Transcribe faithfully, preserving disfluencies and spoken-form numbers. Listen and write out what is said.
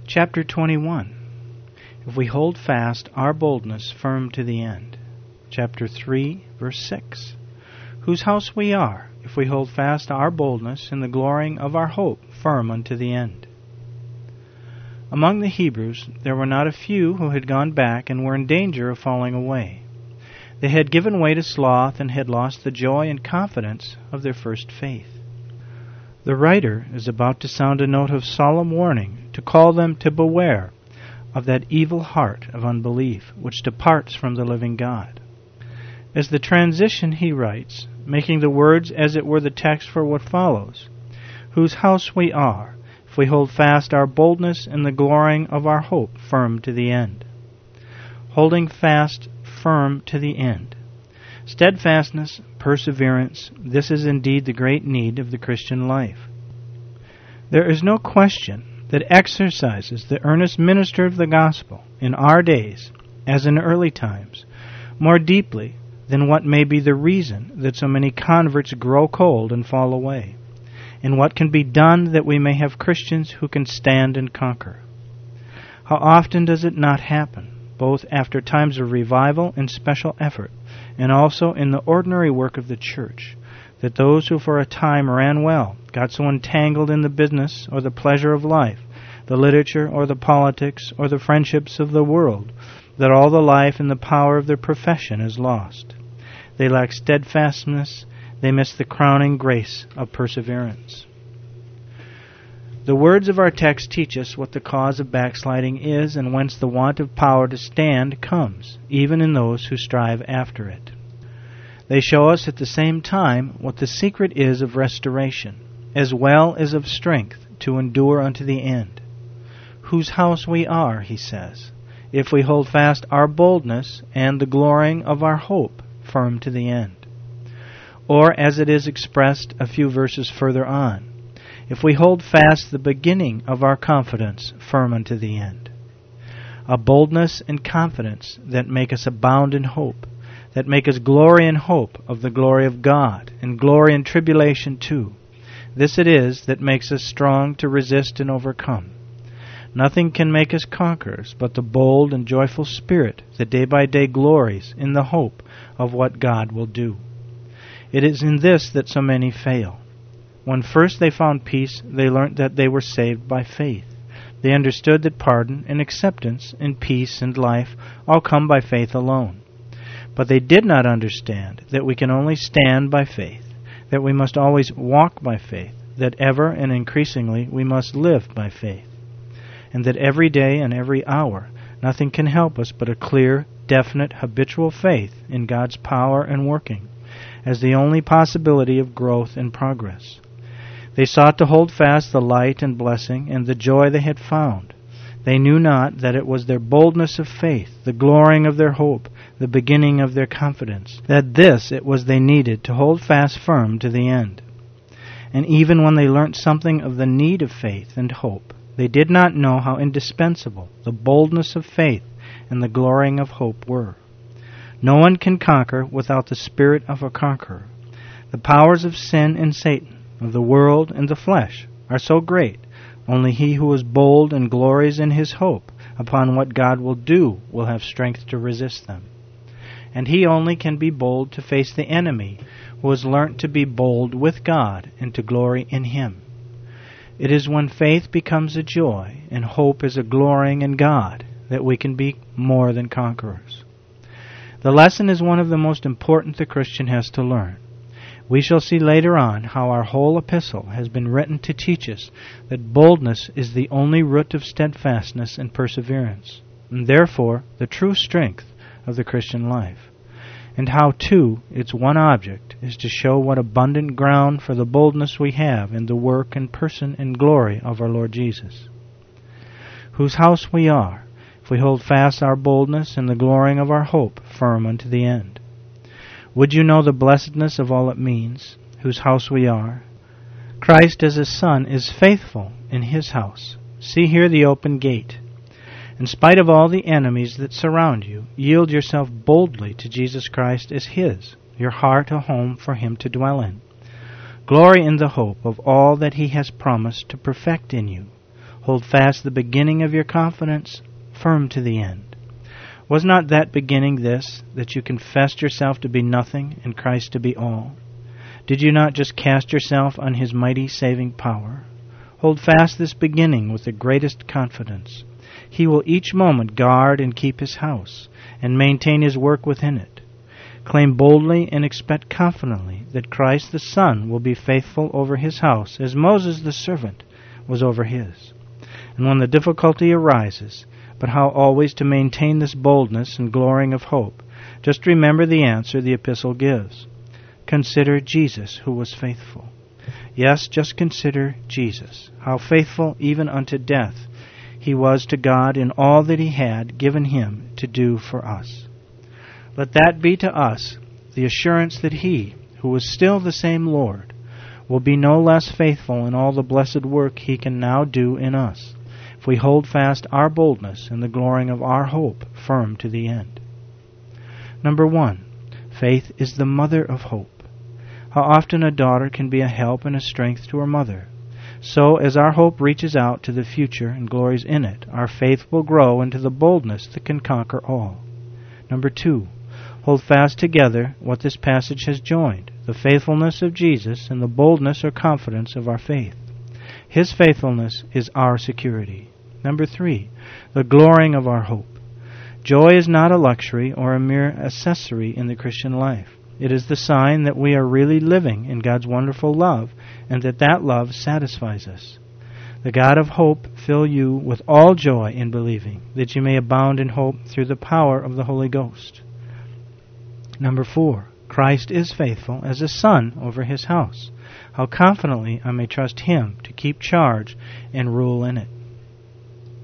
Chapter twenty-one. If we hold fast our boldness firm to the end. Chapter three, verse six. Whose house we are, if we hold fast our boldness in the glorying of our hope firm unto the end. Among the Hebrews there were not a few who had gone back and were in danger of falling away. They had given way to sloth and had lost the joy and confidence of their first faith. The writer is about to sound a note of solemn warning to call them to beware of that evil heart of unbelief which departs from the living God. As the transition he writes, making the words as it were the text for what follows, whose house we are, if we hold fast our boldness in the glorying of our hope firm to the end. Holding fast firm to the end. Steadfastness, perseverance, this is indeed the great need of the Christian life. There is no question that exercises the earnest minister of the gospel in our days, as in early times, more deeply than what may be the reason that so many converts grow cold and fall away, and what can be done that we may have Christians who can stand and conquer. How often does it not happen, both after times of revival and special effort, and also in the ordinary work of the church, that those who for a time ran well got so entangled in the business or the pleasure of life, the literature or the politics or the friendships of the world, that all the life and the power of their profession is lost. They lack steadfastness, they miss the crowning grace of perseverance. The words of our text teach us what the cause of backsliding is and whence the want of power to stand comes, even in those who strive after it. They show us at the same time what the secret is of restoration, as well as of strength to endure unto the end. Whose house we are, he says, if we hold fast our boldness and the glorying of our hope firm to the end. Or, as it is expressed a few verses further on, if we hold fast the beginning of our confidence firm unto the end. A boldness and confidence that make us abound in hope, that make us glory in hope of the glory of God, and glory in tribulation too. This it is that makes us strong to resist and overcome. Nothing can make us conquerors but the bold and joyful spirit that day by day glories in the hope of what God will do. It is in this that so many fail. When first they found peace, they learnt that they were saved by faith. They understood that pardon and acceptance and peace and life all come by faith alone. But they did not understand that we can only stand by faith, that we must always walk by faith, that ever and increasingly we must live by faith, and that every day and every hour nothing can help us but a clear, definite, habitual faith in God's power and working, as the only possibility of growth and progress. They sought to hold fast the light and blessing and the joy they had found. They knew not that it was their boldness of faith, the glorying of their hope, the beginning of their confidence, that this it was they needed to hold fast firm to the end. And even when they learnt something of the need of faith and hope, they did not know how indispensable the boldness of faith and the glorying of hope were. No one can conquer without the spirit of a conqueror. The powers of sin and Satan, of the world and the flesh, are so great, only he who is bold and glories in his hope upon what God will do will have strength to resist them. And he only can be bold to face the enemy who has learnt to be bold with God and to glory in him. It is when faith becomes a joy and hope is a glorying in God that we can be more than conquerors. The lesson is one of the most important the Christian has to learn. We shall see later on how our whole epistle has been written to teach us that boldness is the only root of steadfastness and perseverance, and therefore the true strength of the Christian life, and how, too, its one object is to show what abundant ground for the boldness we have in the work and person and glory of our Lord Jesus. Whose house we are, if we hold fast our boldness and the glorying of our hope firm unto the end. Would you know the blessedness of all it means, whose house we are? Christ as a Son is faithful in his house. See here the open gate. In spite of all the enemies that surround you, yield yourself boldly to Jesus Christ as his, your heart a home for him to dwell in. Glory in the hope of all that he has promised to perfect in you. Hold fast the beginning of your confidence firm to the end. Was not that beginning this, that you confessed yourself to be nothing and Christ to be all? Did you not just cast yourself on His mighty saving power? Hold fast this beginning with the greatest confidence. He will each moment guard and keep His house, and maintain His work within it. Claim boldly and expect confidently that Christ the Son will be faithful over His house, as Moses the servant was over his. And when the difficulty arises, but how always to maintain this boldness and glorying of hope, just remember the answer the epistle gives. Consider Jesus, who was faithful. Yes, just consider Jesus, how faithful even unto death He was to God in all that He had given Him to do for us. Let that be to us the assurance that He, who was still the same Lord, will be no less faithful in all the blessed work He can now do in us, if we hold fast our boldness and the glorying of our hope firm to the end. Number one, faith is the mother of hope. How often a daughter can be a help and a strength to her mother. So, as our hope reaches out to the future and glories in it, our faith will grow into the boldness that can conquer all. Number two, hold fast together what this passage has joined, the faithfulness of Jesus and the boldness or confidence of our faith. His faithfulness is our security. Number three, the glorying of our hope. Joy is not a luxury or a mere accessory in the Christian life. It is the sign that we are really living in God's wonderful love, and that that love satisfies us. The God of hope fill you with all joy in believing, that you may abound in hope through the power of the Holy Ghost. Number four, Christ is faithful as a son over His house. How confidently I may trust Him to keep charge and rule in it.